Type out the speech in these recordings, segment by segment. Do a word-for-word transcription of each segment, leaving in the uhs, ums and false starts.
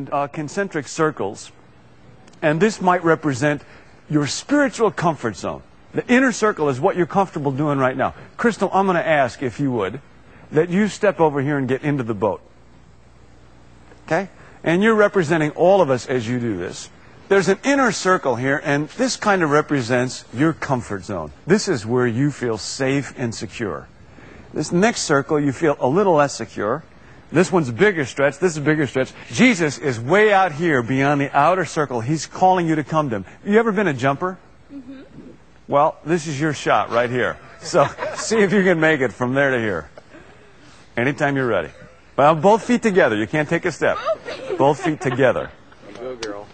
in uh, concentric circles, and this might represent your spiritual comfort zone. The inner circle is what you're comfortable doing right now. Crystal, I'm going to ask, if you would, that you step over here and get into the boat. Okay? And you're representing all of us as you do this. There's an inner circle here, and this kind of represents your comfort zone. This is where you feel safe and secure. This next circle, you feel a little less secure. This one's a bigger stretch. This is a bigger stretch. Jesus is way out here beyond the outer circle. He's calling you to come to Him. You ever been a jumper? Mm-hmm. Well, this is your shot right here. So see if you can make it from there to here. Anytime you're ready. Well, both feet together. You can't take a step. Both feet together. Go, girl.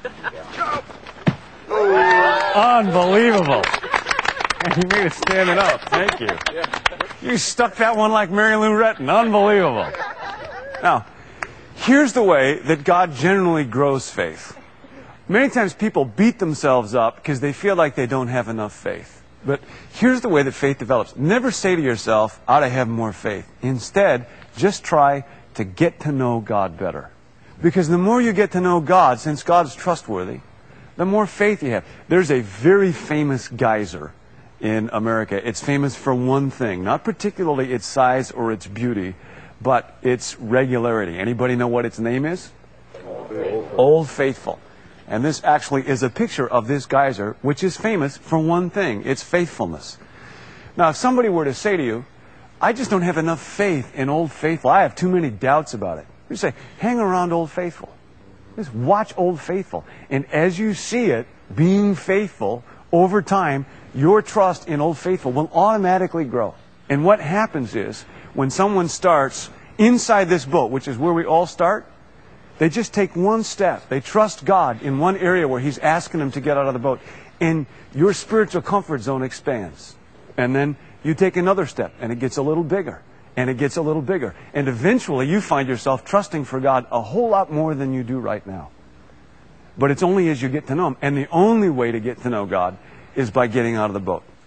Unbelievable. And you made it standing up. Thank you. You stuck that one like Mary Lou Retton. Unbelievable. Now, here's the way that God generally grows faith. Many times people beat themselves up because they feel like they don't have enough faith. But here's the way that faith develops. Never say to yourself, ought to have more faith. Instead, just try to get to know God better. Because the more you get to know God, since God is trustworthy, the more faith you have. There's a very famous geyser in America. It's famous for one thing, not particularly its size or its beauty, but its regularity. Anybody know what its name is? Old Faithful. Old Faithful. And this actually is a picture of this geyser, which is famous for one thing, its faithfulness. Now, if somebody were to say to you, I just don't have enough faith in Old Faithful, I have too many doubts about it, you say, hang around Old Faithful. Just watch Old Faithful. And as you see it being faithful over time, your trust in Old Faithful will automatically grow. And what happens is, when someone starts inside this boat, which is where we all start, they just take one step. They trust God in one area where He's asking them to get out of the boat. And your spiritual comfort zone expands. And then you take another step, and it gets a little bigger. And it gets a little bigger. And eventually you find yourself trusting for God a whole lot more than you do right now. But it's only as you get to know Him. And the only way to get to know God is by getting out of the boat.